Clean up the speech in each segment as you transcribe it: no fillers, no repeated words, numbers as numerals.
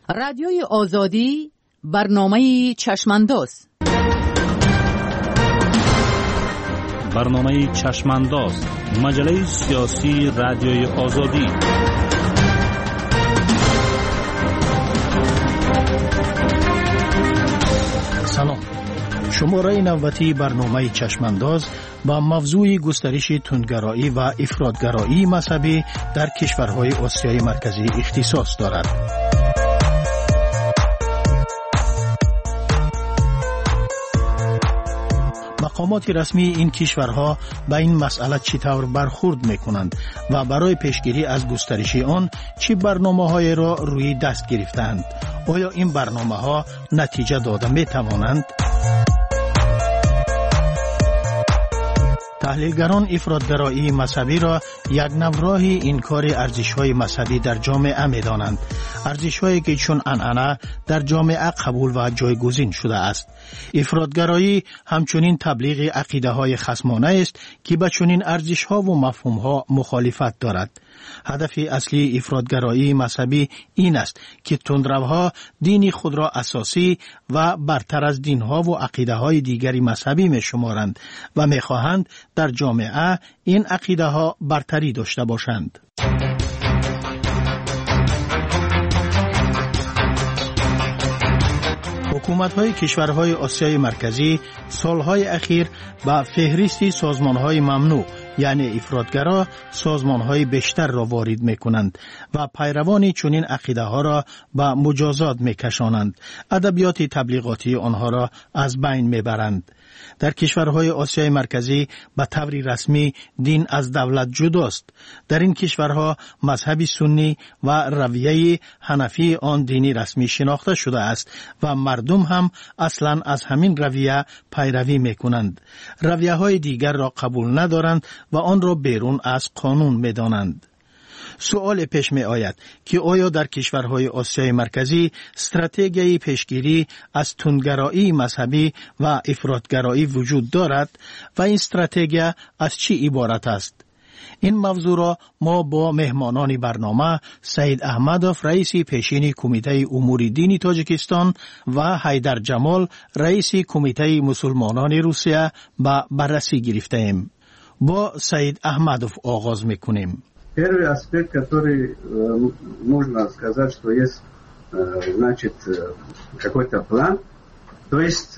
رادیوی آزادی برنامه چشمانداز. برنامه چشمانداز، مجله سیاسی رادیوی آزادی. سلام. شماره نوبتی برنامه چشمانداز با موضوع گسترش تندگرایی و افراطگرایی مذهبی در کشورهای آسیای مرکزی اختصاص دارد. مقامات رسمی این کشورها به این مسئله چطور برخورد میکنند و برای پیشگیری از گسترش آن چه برنامه‌های را روی دست گرفتند؟ آیا این برنامه‌ها نتیجه داده میتوانند؟ تحلیلگران افراطگرایی مذهبی را یک نوع انکار ارزش‌های مذهبی در جامعه می‌دانند، ارزش‌هایی که چون عنعنه در جامعه قبول و جایگزین شده است. افراطگرایی همچنین تبلیغ عقیده‌های خصمانه است که با چنین ارزش‌ها و مفهوم‌ها مخالفت دارد. هدف اصلی افراطگرایی مذهبی این است که تندروها دین خود را اساسی و برتر از دینها و عقیده‌های دیگری مذهبی می‌شمارند و می‌خواهند در جامعه این عقیده‌ها برتری داشته باشند. حکومت‌های کشورهای آسیای مرکزی سالهای اخیر با فهرست سازمان‌های ممنوع یعنی افراطگرا سازمان‌های بیشتر را وارد می‌کنند و پیروان چنین عقیده‌ها را به مجازات می‌کشانند. ادبیات تبلیغاتی آنها را از بین می‌برند. در کشورهای آسیای مرکزی به طور رسمی دین از دولت جداست. در این کشورها مذهب سنی و رویه حنفی آن دینی رسمی شناخته شده است و مردم هم اصلا از همین رویه پیروی می‌کنند. رویه‌های دیگر را قبول ندارند و آن را بیرون از قانون می‌دانند. سوال پیش می آید که آیا در کشورهای آسیای مرکزی استراتژی پیشگیری از تندگرایی مذهبی و افراطگرایی وجود دارد و این استراتژی از چی عبارت است؟ این موضوع را ما با مهمانان برنامه سید احمدوف رئیس پیشین کمیته امور دینی تاجیکستان و حیدر جمال رئیس کمیته مسلمانان روسیه به بررسی گرفته ایم. با سید احمدوف آغاز میکنیم. Первый аспект, который можно сказать, что есть, значит, какой-то план, то есть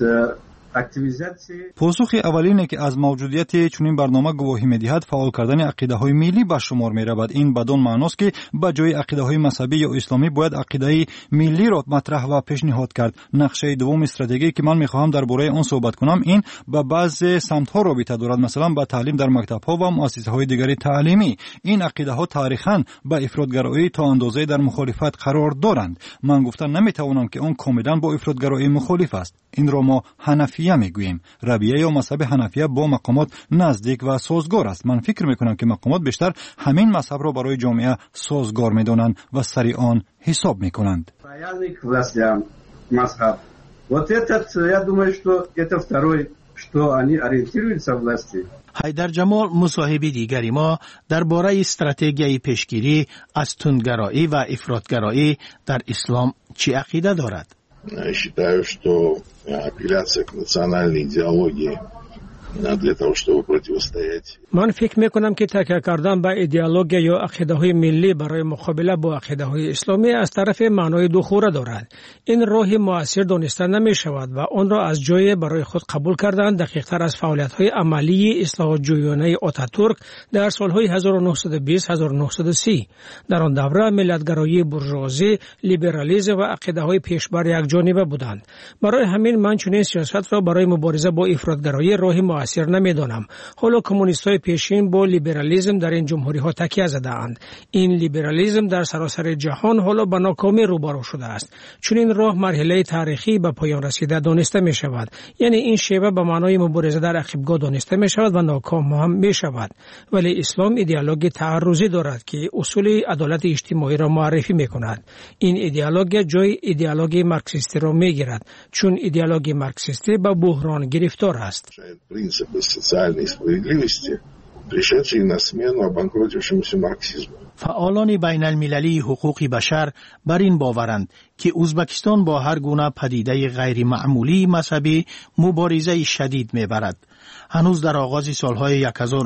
پاسخ اول اینه که از موجودیت چنین برنامه گواهی می‌دهد فعال کردن عقیده‌های ملی به شمار می‌رود. این بدون معناست که به جای عقیده‌های مذهبی یا اسلامی باید عقیده ملی را مطرح و پیشنهاد کرد. نقشه دوم استراتژی که من می‌خواهم درباره آن صحبت کنم این با بعضی سمت‌ها رابطه دارد، مثلا با تعلیم در مکتب‌ها و مؤسسه‌های دیگری تعلیمی. این عقیده‌ها تاریخاً با افراطگرایی تا اندازه‌ای در مخالفت قرار دارند. من گفتن نمی‌توانم که آن کاملاً با افراطگرایی مخالف است. این را ما حنفیه میگوییم. رویه یا مذهب حنفیه با مقامات نزدیک و سازگار است. من فکر میکنم که مقامات بیشتر همین مذهب را برای جامعه سازگار میدانند و سری آن حساب میکنند. حیدر جمال مصاحبی دیگری ما درباره استراتژی پیشگیری از تندگرایی و افراطگرایی در اسلام چه عقیده دارد؟ Считаю, что апелляция к национальной идеологии для того, чтобы противостоять. من فکر میکنم که تکیه کردن به ایدئولوژی یا عقیده‌های ملی برای مقابله با عقیده‌های اسلامی از طرف معنای دوخوره دارد. این راه مؤثر دانسته نمی شود و آن را از جای برای خود قبول کردن دقیق‌تر از فعالیت‌های عملی اصلاح جویانه آتاتورک در سال‌های 1920-1930. در آن دوره ملت‌گرایی بورژوازی، لیبرالیسم و عقیده‌های پیشبر یکجانبه بودند. برای همین من چنین سیاست را برای مبارزه با افراطگرایی راه مؤثر نمی‌دانم. حالا کمونیست‌های پیشین با لیبرالیسم در این جمهوری‌ها تکیه زده‌اند. این لیبرالیسم در سراسر جهان حالا به ناکامی روبرو شده است. چون این راه مرحله تاریخی به پایان رسیده دانسته می شود. یعنی این شیوه به معنای مبارزه در عقبگاه دانسته می شود و ناکام هم می شود. ولی اسلام ایدئولوژی تعرضی دارد که اصول عدالت اجتماعی را معرفی می کند. این ایدئولوژی جای ایدئولوژی مارکسیستی را می گیرد چون ایدئولوژی مارکسیستی به بحران گرفتار است. Принципы социальной справедливости, пришедшие на смену обанкротившемуся марксизму. فعالان بین المللی حقوق بشر بر این باورند که ازبکستان با هر گونه پدیده غیر معمولی مذهبی مبارزه شدید میبرد. هنوز در آغاز سالهای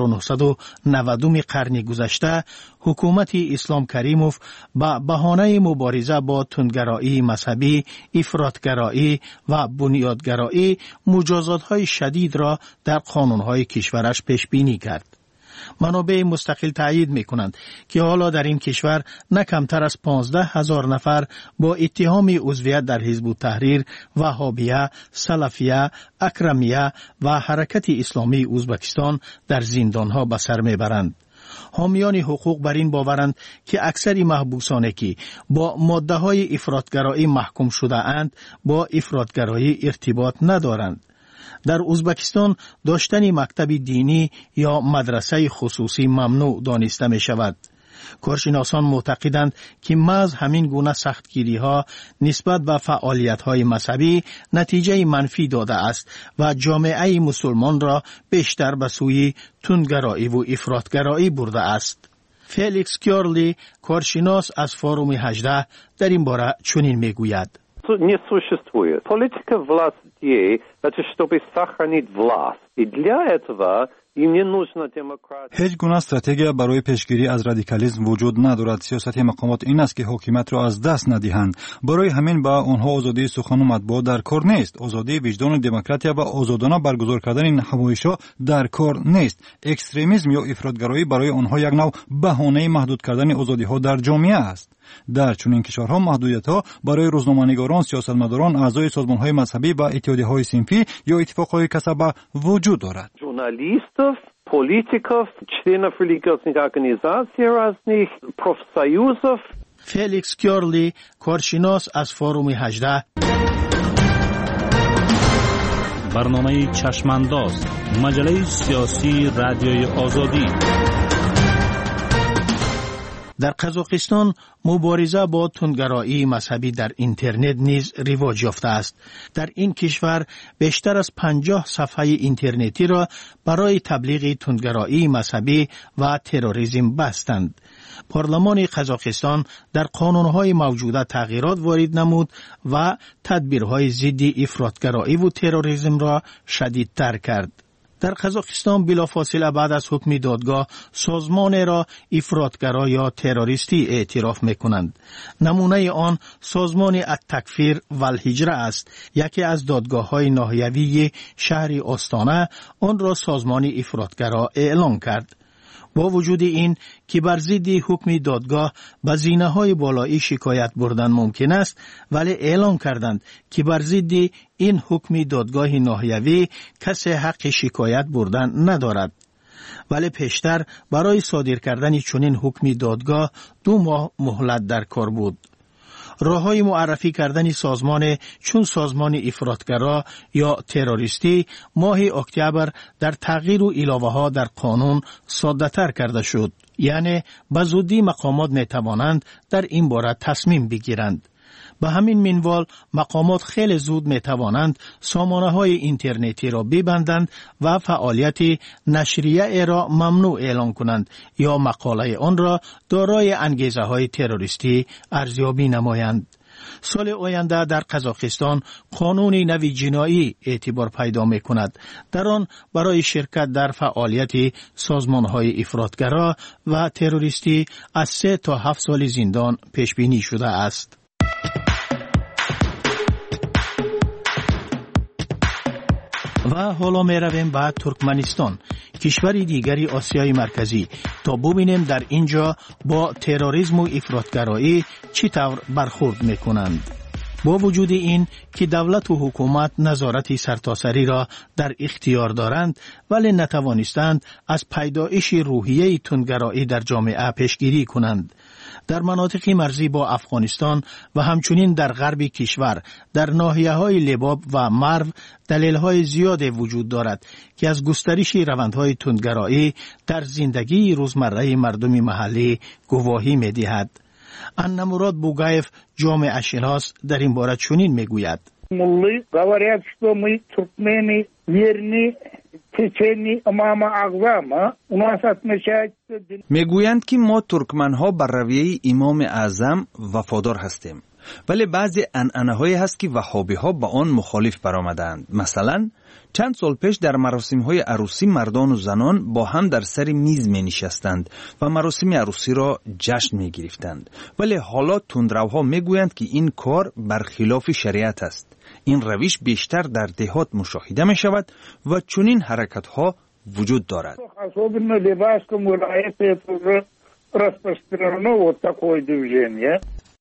1990 قرن گذشته حکومت اسلام کریموف به بهانه مبارزه با تندگرایی مذهبی، افراطگرایی و بنیادگرایی مجازات‌های شدید را در قانون‌های کشورش پیش بینی کرد. منابع مستقل تایید می‌کنند که حالا در این کشور نه کمتر از 15,000 نفر با اتهام عضویت در حزب التحریر، وهابیه، سلفیه، اکرمیه و حرکت اسلامی ازبکستان در زندان‌ها به سر میبرند. حامیان حقوق بر این باورند که اکثر محبوسانی که با ماده‌های افراطگرایی محکوم شده اند با افراطگرایی ارتباط ندارند. در ازبکستان داشتن مکتب دینی یا مدرسه خصوصی ممنوع دانسته می شود. کارشناسان معتقدند که محض همین گونه سختگیری‌ها نسبت به فعالیت‌های مذهبی نتیجه منفی داده است و جامعه مسلمان را بیشتر به سوی تندگرایی و افراطگرایی برده است. فلیکس کیارلی، کارشناس از فوروم 18، در این باره چنین میگوید: Не существует. Политика власти – это чтобы сохранить власть. И для этого им не нужна демократия. هیچ گونه استراتژی برای پیشگیری از رادیکالیسم وجود ندارد. سیاست مقامات این است که حکومت را از دست ندهند. برای همین با آنها آزادی سخن و مطبوعات در کار نیست. آزادی وجدان، دموکراسی و آزادانه برگزار کردن این نمایش‌ها در کار نیست. اکستریمیسم یا افراطگرایی برای آنها یک نوع بهانه محدود کردن آزادی‌ها در جامعه است. در چنین کشورها محدودیت‌ها برای روزنامه‌نگاران، سیاستمداران، اعضای سازمان‌های مذهبی و اتحادیه‌های صنفی یا اتفاق‌های کسبه وجود دارد. Журналистов, политиков, членов религиозных организаций разных, профсоюзов. فلیکس کیارلی، کارشناس از فوروم 18. برنامه چشمانداز، مجله سیاسی رادیوی آزادی. در قزاقستان مبارزه با تندگرایی مذهبی در اینترنت نیز رواج یافته است. در این کشور بیشتر از 50 صفحه اینترنتی را برای تبلیغ تندگرایی مذهبی و تروریسم بستند. پارلمان قزاقستان در قانونهای موجوده تغییرات وارد نمود و تدبیرهای ضد افراطگرایی و تروریسم را شدیدتر کرد. در قزاقستان بلافاصله بعد از حکم دادگاه سازمان را افراطگرا یا تروریستی اعتراف می‌کنند. نمونه آن سازمان التکفیر و الهجره است. یکی از دادگاه‌های ناحیوی شهر آستانه آن را سازمان افراطگرا اعلام کرد. با وجود این که بر ضد حکم دادگاه به زینه‌های بالایی شکایت بردن ممکن است، ولی اعلام کردند که بر ضد این حکم دادگاه ناحیوی کسی حق شکایت بردن ندارد. ولی پیشتر برای صادر کردن چنین حکم دادگاه 2 ماه مهلت در کار بود. راه‌های معرفی کردن سازمان چون سازمان افراطگرا یا تروریستی ماه اکتبر در تغییر و علاوه‌ها در قانون ساده‌تر کرده شد. یعنی به زودی مقامات می‌توانند در این باره تصمیم بگیرند. به همین منوال مقامات خیلی زود می‌توانند سامانه‌های اینترنتی را ببندند و فعالیت نشریه را ممنوع اعلام کنند یا مقاله آن را دارای انگیزه‌های تروریستی ارزیابی نمایند. سال آینده در قزاقستان قانون نوی جنایی اعتبار پیدا می کند. در آن برای شرکت در فعالیت سازمان‌های افراطگرا و تروریستی از 3 تا 7 سال زندان پیش بینی شده است. و حالا می رویم به ترکمنستان، کشوری دیگری آسیای مرکزی، تا ببینیم در اینجا با تروریسم و افراطگرایی چطور برخورد می کنند. با وجود این که دولت و حکومت نظارت سرتاسری را در اختیار دارند، ولی نتوانستند از پیدایش روحیه تندگرایی در جامعه پیشگیری کنند. در مناطق مرزی با افغانستان و همچنین در غرب کشور در ناحیه‌های لباب و مرو دلیل‌های زیاد وجود دارد که از گسترش روندهای تندگرایی در زندگی روزمره مردم محلی گواهی می‌دهد. انمراد بوگایف، جامعه شناس، در این باره چنین میگوید: ملی говорят, что мы туркмены верны течению имама Аъзама. У нас отмечается. میگویند که ما ترکمن‌ها بر رویه امام اعظم وفادار هستیم. ولی بعضی عنعنه‌هایی هست که وهابی‌ها با آن مخالف برآمدند. مثلا چند سال پیش در مراسم‌های عروسی مردان و زنان با هم در سر میز می‌نشستند و مراسم عروسی را جشن می‌گرفتند. ولی حالا تندروها می‌گویند که این کار برخلاف شریعت است. این روش بیشتر در دهات مشاهده می‌شود و چنین حرکت‌ها وجود دارد. Особенно левашскому это уже распространено вот такое движение.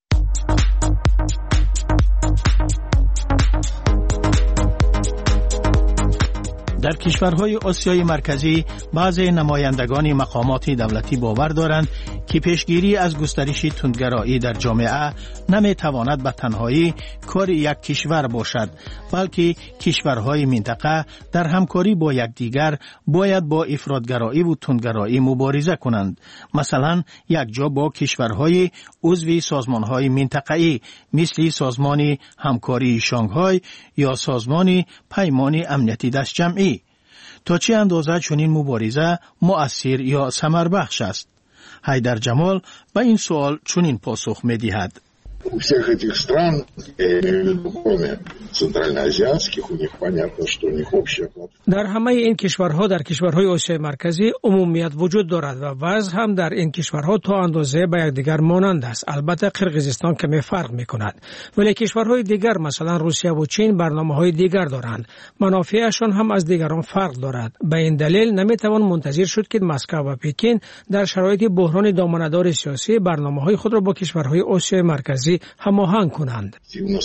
در کشورهای آسیای مرکزی بعضی نمایندگان مقامات دولتی باور دارند که پیشگیری از گسترش تندگرایی در جامعه نمیتواند به تنهایی کار یک کشور باشد، بلکه کشورهای منطقه در همکاری با یکدیگر باید با افراطگرایی و تندگرایی مبارزه کنند. مثلا یک جا با کشورهای عضو سازمانهای منطقه‌ای مثل سازمان همکاری شانگهای یا سازمان پیمان امنیتی دست جمعی. تا چه اندازه چنین مبارزه مؤثر یا ثمربخش است؟ حیدر جمال به این سوال چنین پاسخ می‌دهد. У всех этих стран, я имею в виду, кроме центральноазиатских, у них понятно, что у них общая платформа. در همه این کشورها در کشورهای آسیای مرکزی عمومیت وجود دارد و وضع هم در این کشورها تا اندازه به یکدیگر مانند است. البته قرقیزستان کمی فرق می‌کند، ولی کشورهای دیگر مثلا روسیه و چین برنامه‌های دیگر دارند. منافعشان هم از دیگران فرق دارد. به این دلیل نمی‌توان منتظر شد که مسکو و پکین در شرایط بحران دامنه‌دار سیاسی برنامه‌های خود را با کشورهای آسیای مرکزی هماهنگ کنند.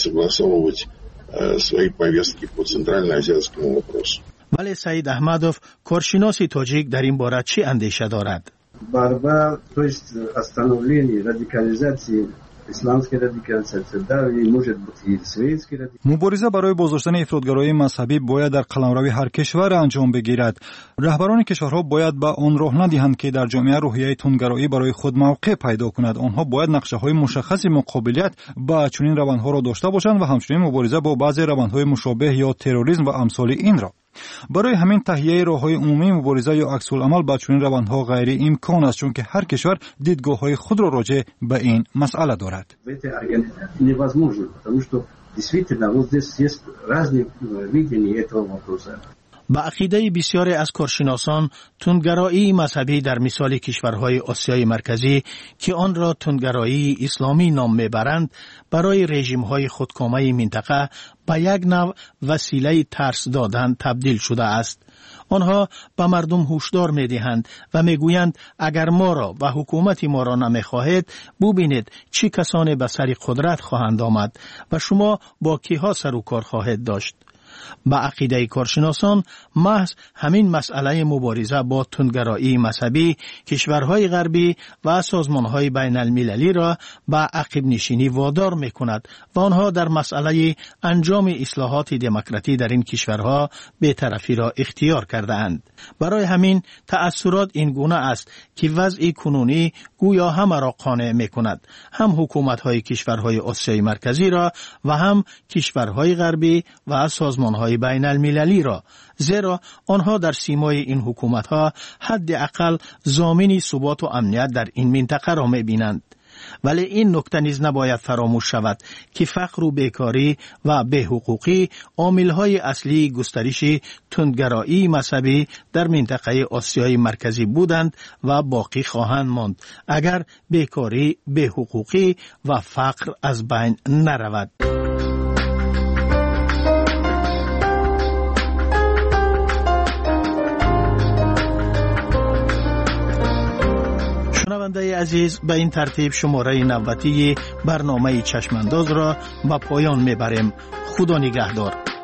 ولی سعید احمدوف کارشناس تاجیک در این باره چی اندیشه دارد؟ Борьба, то есть остановление радикализации исламской радикализации, да, и может быть и светской радикализации. مبارزه برای بازداشتن افراطگرایی مذهبی باید در قلمرو هر کشور انجام بگیرد. رهبران کشورها باید به آن راه ندهند که در جامعه روحیه تندگرایی برای خود موقع پیدا کند. آنها باید نقشه‌های مشخصی مقابلیت با چنین روندها را داشته باشند و همچنین مبارزه با بعضی روندهای مشابه یا تروریسم و امثال این را. برای همین تهیه راه‌های عمومی مبارزه یا عکس العمل با چنین روندها غیر امکان است، چون که هر کشور دیدگاه‌های خود را راجع به این مسئله دارد. با عقیده بسیاری از کارشناسان تندگرایی مذهبی در مثال کشورهای آسیای مرکزی که آن را تندگرایی اسلامی نام میبرند برای رژیم‌های خودکامه منطقه به یک نوع وسیله ترس دادن تبدیل شده است. آنها به مردم هشدار می‌دهند و میگویند اگر ما را و حکومت ما را نمی‌خواهید ببینید چه کسانی به سر قدرت خواهند آمد و شما با کیها سر و کار خواهید داشت. با عقیده کارشناسان محض همین مسئله مبارزه با تندگرایی مذهبی کشورهای غربی و سازمانهای بین المللی را به عقب نشینی وادار می‌کند و آنها در مسئله انجام اصلاحات دموکراتی در این کشورها بی‌طرفی را اختیار کرده‌اند. برای همین تأثیرات این گونه است که وضع کنونی گویا همه را قانع می‌کند، هم حکومت‌های کشورهای آسیای مرکزی را و هم کشورهای غربی و سازمان‌های بین المللی را، زیرا آنها در سیمای این حکومت‌ها حداقل ضامن ثبات و امنیت در این منطقه را می‌بینند. ولی این نکته نیز نباید فراموش شود که فقر و بیکاری و بی‌حقوقی عامل‌های اصلی گسترش تندگرایی مذهبی در منطقه آسیای مرکزی بودند و باقی خواهند ماند اگر بیکاری، بی‌حقوقی و فقر از بین نرود. شنونده عزیز، به این ترتیب شماره 90 برنامه چشمانداز را به پایان میبریم. خدا نگهدار.